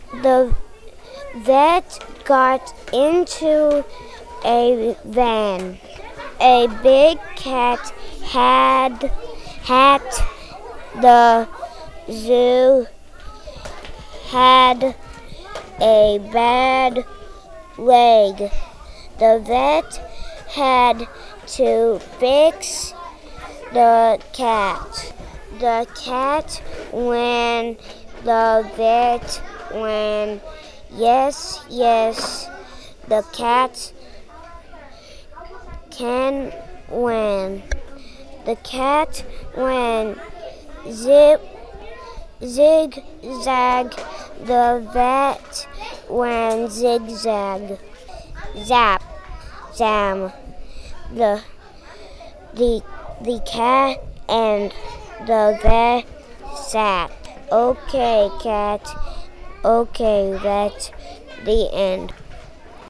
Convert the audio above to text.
The vet got into a van. A big cat had at the zoo had a bad leg. The vet had to fix the cat. The cat when the vet when yes, the cat can win. The cat win. Zigzag. The vet went zigzag. Zap. Zam. The cat and the vet sat. Okay, cat. Okay, vet. The end.